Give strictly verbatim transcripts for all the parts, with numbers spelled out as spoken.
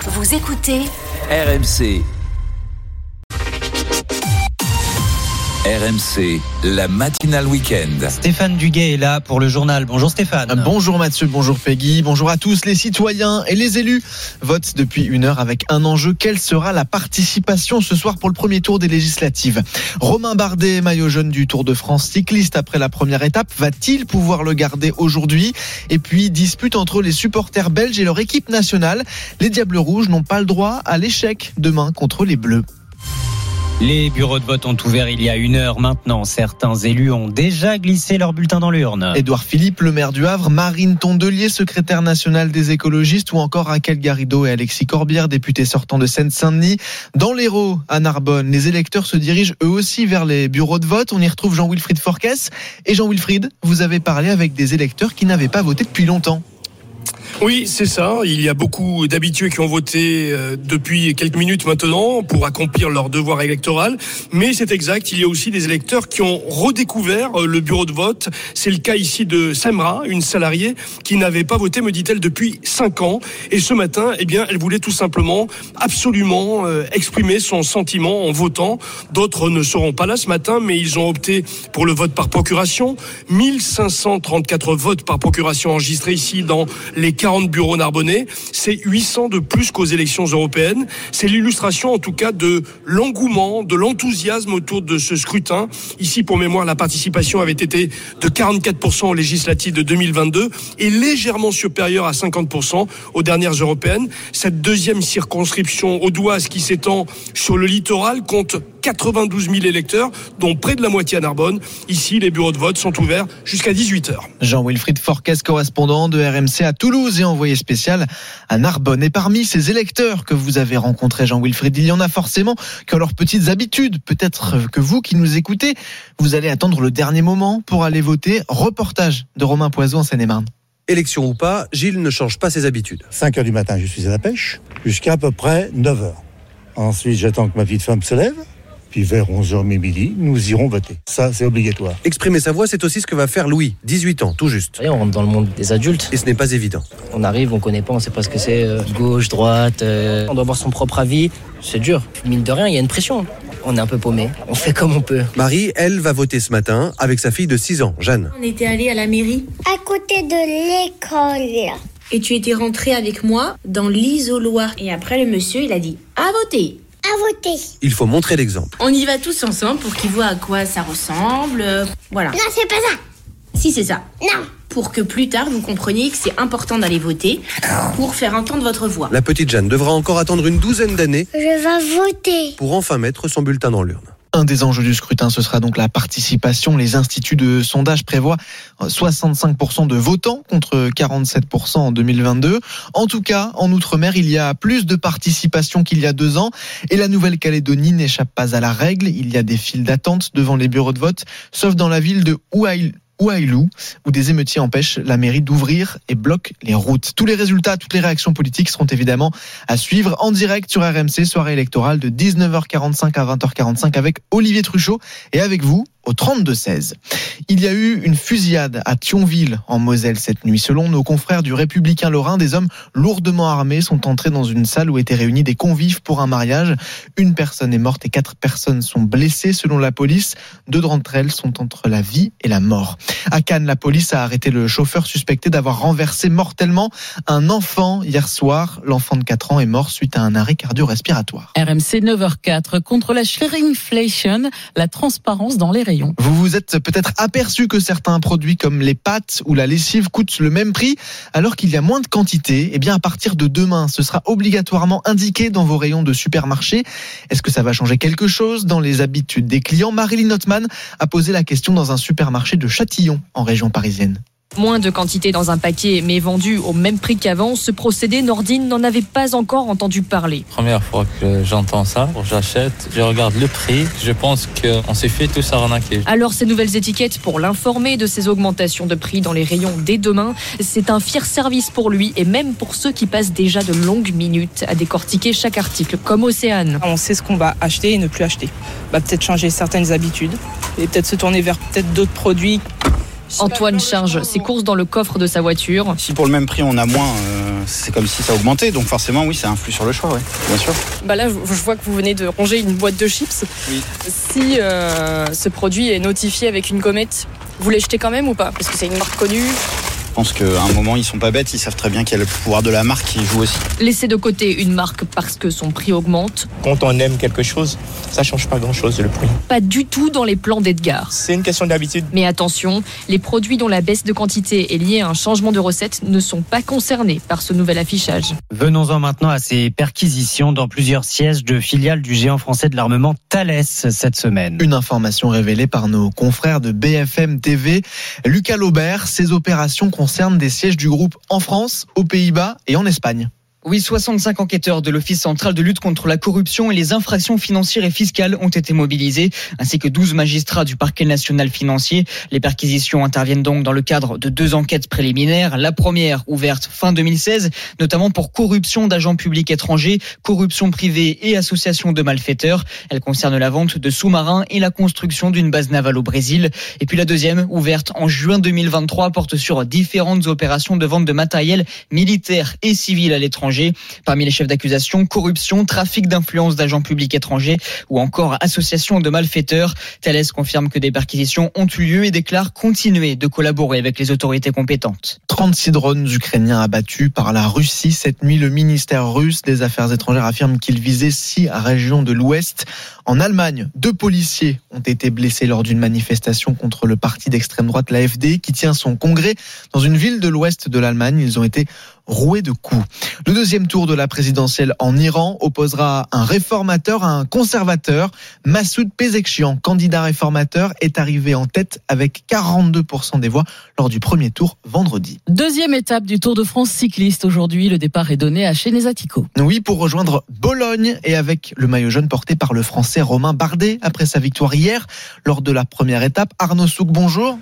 Vous écoutez R M C. R M C, la matinale week-end. Stéphane Duguay est là pour le journal. Bonjour Stéphane. Bonjour Mathieu, bonjour Peggy, bonjour à tous. Les citoyens et les élus votent depuis une heure avec un enjeu. Quelle sera la participation ce soir pour le premier tour des législatives? Romain Bardet, maillot jaune du Tour de France cycliste après la première étape, va-t-il pouvoir le garder aujourd'hui? Et puis, dispute entre les supporters belges et leur équipe nationale. Les Diables Rouges n'ont pas le droit à l'échec demain contre les Bleus. Les bureaux de vote ont ouvert il y a une heure maintenant. Certains élus ont déjà glissé leur bulletin dans l'urne. Édouard Philippe, le maire du Havre, Marine Tondelier, secrétaire nationale des écologistes, ou encore Raquel Garrido et Alexis Corbière, députés sortants de Seine-Saint-Denis. Dans l'Hérault, à Narbonne, les électeurs se dirigent eux aussi vers les bureaux de vote. On y retrouve Jean-Wilfried Forquès. Et Jean-Wilfried, vous avez parlé avec des électeurs qui n'avaient pas voté depuis longtemps. Oui, c'est ça. Il y a beaucoup d'habitués qui ont voté euh, depuis quelques minutes maintenant pour accomplir leur devoir électoral. Mais c'est exact, il y a aussi des électeurs qui ont redécouvert euh, le bureau de vote. C'est le cas ici de Samra, une salariée qui n'avait pas voté, me dit-elle, depuis cinq ans. Et ce matin, eh bien, elle voulait tout simplement, absolument euh, exprimer son sentiment en votant. D'autres ne seront pas là ce matin, mais ils ont opté pour le vote par procuration. mille cinq cent trente-quatre votes par procuration enregistrés ici dans les quarante bureaux narbonnais, c'est huit cents de plus qu'aux élections européennes. C'est l'illustration en tout cas de l'engouement, de l'enthousiasme autour de ce scrutin. Ici, pour mémoire, la participation avait été de quarante-quatre pour cent aux législatives de deux mille vingt-deux et légèrement supérieure à cinquante pour cent aux dernières européennes. Cette deuxième circonscription audoise qui s'étend sur le littoral compte quatre-vingt-douze mille électeurs, dont près de la moitié à Narbonne. Ici, les bureaux de vote sont ouverts jusqu'à dix-huit heures. Jean-Wilfried Forquès, correspondant de R M C à Toulouse et envoyé spécial à Narbonne. Et parmi ces électeurs que vous avez rencontrés, Jean-Wilfried, il y en a forcément qui ont leurs petites habitudes. Peut-être que vous qui nous écoutez, vous allez attendre le dernier moment pour aller voter. Reportage de Romain Poiseau en Seine-et-Marne. Élection ou pas, Gilles ne change pas ses habitudes. cinq heures du matin, je suis à la pêche, jusqu'à à peu près neuf heures. Ensuite, j'attends que ma petite femme se lève. Puis vers onze heures midi, nous irons voter. Ça, c'est obligatoire. Exprimer sa voix, c'est aussi ce que va faire Louis, dix-huit ans, tout juste. On rentre dans le monde des adultes. Et ce n'est pas évident. On arrive, on connaît pas, on sait pas ce que c'est. Euh, gauche, droite, euh, on doit avoir son propre avis. C'est dur. Mine de rien, il y a une pression. On est un peu paumé. On fait comme on peut. Marie, elle, va voter ce matin avec sa fille de six ans, Jeanne. On était allés à la mairie. À côté de l'école. Et tu étais rentrée avec moi dans l'isoloir. Et après, le monsieur, il a dit « à voter ». À voter. Il faut montrer l'exemple. On y va tous ensemble pour qu'ils voient à quoi ça ressemble. Euh, voilà. Non, c'est pas ça. Si, c'est ça. Non. Pour que plus tard, vous compreniez que c'est important d'aller voter pour faire entendre votre voix. La petite Jeanne devra encore attendre une douzaine d'années. Je vais voter. Pour enfin mettre son bulletin dans l'urne. Un des enjeux du scrutin, ce sera donc la participation. Les instituts de sondage prévoient soixante-cinq pour cent de votants contre quarante-sept pour cent en deux mille vingt-deux. En tout cas, en Outre-mer, il y a plus de participation qu'il y a deux ans. Et la Nouvelle-Calédonie n'échappe pas à la règle. Il y a des files d'attente devant les bureaux de vote, sauf dans la ville de Ouaïl. Ouaïlou, où des émeutiers empêchent la mairie d'ouvrir et bloquent les routes. Tous les résultats, toutes les réactions politiques seront évidemment à suivre en direct sur R M C, soirée électorale de dix-neuf heures quarante-cinq à vingt heures quarante-cinq avec Olivier Truchot et avec vous au trente-deux seize. Il y a eu une fusillade à Thionville, en Moselle, cette nuit. Selon nos confrères du Républicain Lorrain, des hommes lourdement armés sont entrés dans une salle où étaient réunis des convives pour un mariage. Une personne est morte et quatre personnes sont blessées. Selon la police, deux d'entre elles sont entre la vie et la mort. À Cannes, la police a arrêté le chauffeur suspecté d'avoir renversé mortellement un enfant hier soir. L'enfant de quatre ans est mort suite à un arrêt cardio-respiratoire. R M C neuf heures quatre, contre la shrinkflation, la transparence dans les rayons. Vous vous êtes peut-être aperçu que certains produits comme les pâtes ou la lessive coûtent le même prix alors qu'il y a moins de quantité. Eh bien, à partir de demain, ce sera obligatoirement indiqué dans vos rayons de supermarché. Est-ce que ça va changer quelque chose dans les habitudes des clients? Marilyn Notman a posé la question dans un supermarché de Châtillon, en région parisienne. Moins de quantité dans un paquet, mais vendu au même prix qu'avant. Ce procédé, Nordine n'en avait pas encore entendu parler. Première fois que j'entends ça, j'achète, je regarde le prix, je pense qu'on s'est fait tous arnaquer. Alors ces nouvelles étiquettes pour l'informer de ces augmentations de prix dans les rayons dès demain, c'est un fier service pour lui et même pour ceux qui passent déjà de longues minutes à décortiquer chaque article, comme Océane. On sait ce qu'on va acheter et ne plus acheter. Bah, peut-être changer certaines habitudes et peut-être se tourner vers peut-être d'autres produits. Antoine charge ses courses dans le coffre de sa voiture. Si pour le même prix on a moins, euh, c'est comme si ça augmentait. Donc forcément oui, ça influe sur le choix, ouais, bien sûr. Bah là, je vois que vous venez de ranger une boîte de chips. Oui. Si euh, ce produit est notifié avec une gommette, vous les jetez quand même ou pas? Parce que c'est une marque connue. Je pense qu'à un moment, ils sont pas bêtes, ils savent très bien qu'il y a le pouvoir de la marque qui joue aussi. Laisser de côté une marque parce que son prix augmente. Quand on aime quelque chose, ça change pas grand-chose le prix. Pas du tout dans les plans d'Edgar. C'est une question d'habitude. Mais attention, les produits dont la baisse de quantité est liée à un changement de recette ne sont pas concernés par ce nouvel affichage. Venons-en maintenant à ces perquisitions dans plusieurs sièges de filiales du géant français de l'armement Thales cette semaine. Une information révélée par nos confrères de B F M T V. Lucas Laubert, ces opérations concernent des sièges du groupe en France, aux Pays-Bas et en Espagne. Oui, soixante-cinq enquêteurs de l'Office central de lutte contre la corruption et les infractions financières et fiscales ont été mobilisés, ainsi que douze magistrats du parquet national financier. Les perquisitions interviennent donc dans le cadre de deux enquêtes préliminaires. La première, ouverte fin deux mille seize, notamment pour corruption d'agents publics étrangers, corruption privée et association de malfaiteurs. Elle concerne la vente de sous-marins et la construction d'une base navale au Brésil. Et puis la deuxième, ouverte en juin deux mille vingt-trois, porte sur différentes opérations de vente de matériel militaire et civil à l'étranger. Parmi les chefs d'accusation, corruption, trafic d'influence d'agents publics étrangers ou encore association de malfaiteurs. Thales confirme que des perquisitions ont eu lieu et déclare continuer de collaborer avec les autorités compétentes. trente-six drones ukrainiens abattus par la Russie cette nuit. Le ministère russe des Affaires étrangères affirme qu'il visait six régions de l'Ouest. En Allemagne, deux policiers ont été blessés lors d'une manifestation contre le parti d'extrême droite, l'A F D, qui tient son congrès dans une ville de l'Ouest de l'Allemagne. Ils ont été roués de coups. Le deuxième tour de la présidentielle en Iran opposera un réformateur à un conservateur. Massoud Pezeshkian, candidat réformateur, est arrivé en tête avec quarante-deux pour cent des voix lors du premier tour vendredi. Deuxième étape du Tour de France cycliste aujourd'hui. Le départ est donné à Chenezatico. Oui, pour rejoindre Bologne et avec le maillot jaune porté par le Français Romain Bardet après sa victoire hier lors de la première étape. Arnaud Souk, bonjour.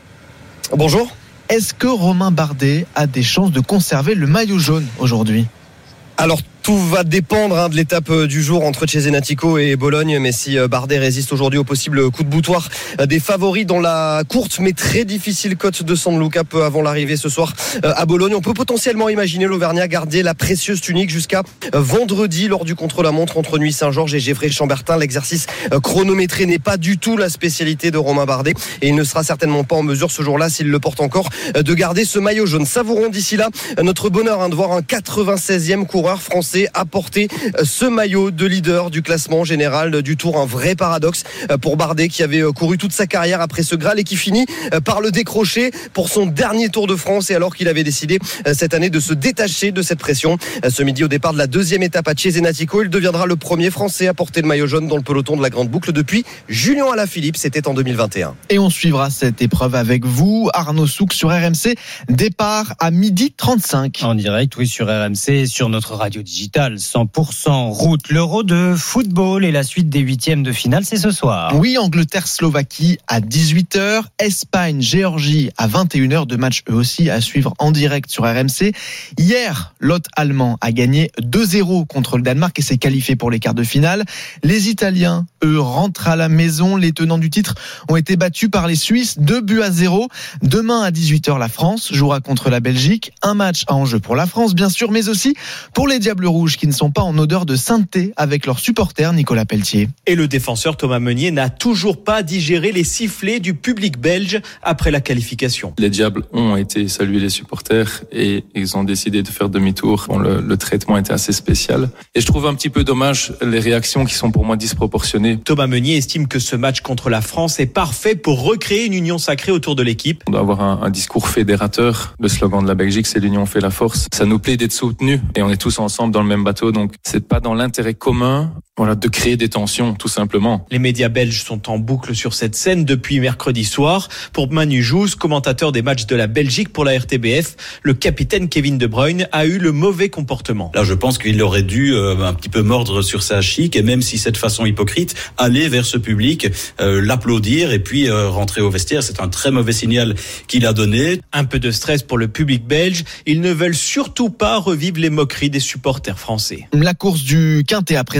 Bonjour. Est-ce que Romain Bardet a des chances de conserver le maillot jaune aujourd'hui ? Alors, tout va dépendre hein, de l'étape du jour entre Cesenatico et Bologne. Mais si Bardet résiste aujourd'hui au possible coup de boutoir des favoris dans la courte mais très difficile côte de San Luca peu avant l'arrivée ce soir à Bologne, on peut potentiellement imaginer l'Auvergnat garder la précieuse tunique jusqu'à vendredi lors du contre-la-montre entre Nuit-Saint-Georges et Gevrey-Chambertin. L'exercice chronométré n'est pas du tout la spécialité de Romain Bardet et il ne sera certainement pas en mesure ce jour-là, s'il le porte encore, de garder ce maillot jaune. Savourons d'ici là notre bonheur hein, de voir un quatre-vingt-seizième coureur français apporter ce maillot de leader du classement général du Tour. Un vrai paradoxe pour Bardet qui avait couru toute sa carrière après ce Graal et qui finit par le décrocher pour son dernier Tour de France et alors qu'il avait décidé cette année de se détacher de cette pression. Ce midi au départ de la deuxième étape à Cesenatico, il deviendra le premier Français à porter le maillot jaune dans le peloton de la Grande Boucle depuis Julien Alaphilippe, c'était en deux mille vingt et un. Et on suivra cette épreuve avec vous, Arnaud Souk sur R M C. Départ à midi trente-cinq. En direct, oui, sur R M C, sur notre radio digitale. cent pour cent route. L'Euro de football et la suite des huitièmes de finale, c'est ce soir. Oui, Angleterre-Slovaquie à dix-huit heures, Espagne-Géorgie à vingt et une heures, deux matchs eux aussi à suivre en direct sur R M C. Hier, l'hôte allemand a gagné deux zéro contre le Danemark et s'est qualifié pour les quarts de finale. Les Italiens, eux, rentrent à la maison. Les tenants du titre ont été battus par les Suisses, deux buts à zéro. Demain à dix-huit heures, la France jouera contre la Belgique. Un match à enjeu pour la France, bien sûr, mais aussi pour les Diables Rouges qui ne sont pas en odeur de sainteté avec leurs supporters, Nicolas Pelletier. Et le défenseur Thomas Meunier n'a toujours pas digéré les sifflets du public belge après la qualification. Les Diables ont été saluer les supporters et ils ont décidé de faire demi-tour. Bon, le, le traitement était assez spécial. Et je trouve un petit peu dommage les réactions qui sont pour moi disproportionnées. Thomas Meunier estime que ce match contre la France est parfait pour recréer une union sacrée autour de l'équipe. On doit avoir un, un discours fédérateur. Le slogan de la Belgique, c'est l'union fait la force. Ça nous plaît d'être soutenus et on est tous ensemble dans le même bateau. Donc, c'est pas dans l'intérêt commun, voilà, de créer des tensions, tout simplement. Les médias belges sont en boucle sur cette scène depuis mercredi soir. Pour Manu Jousse, commentateur des matchs de la Belgique pour la R T B F, le capitaine Kevin De Bruyne a eu le mauvais comportement. Là, je pense qu'il aurait dû euh, un petit peu mordre sur sa chic et même si c'est de façon hypocrite, aller vers ce public, euh, l'applaudir et puis euh, rentrer au vestiaire. C'est un très mauvais signal qu'il a donné. Un peu de stress pour le public belge. Ils ne veulent surtout pas revivre les moqueries des supporters français. La course du Quintet à présent sur l'hippodrome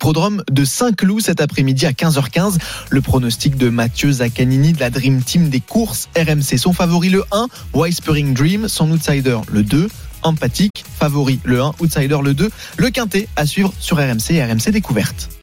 l'hippodrome de Saint-Cloud cet après-midi à quinze heures quinze. Le pronostic de Mathieu Zaccanini de la Dream Team des courses R M C. Son favori le un, Whispering Dream. Son outsider le deux, Empathique. Favori le un, outsider le deux. Le quintet à suivre sur R M C et R M C Découverte.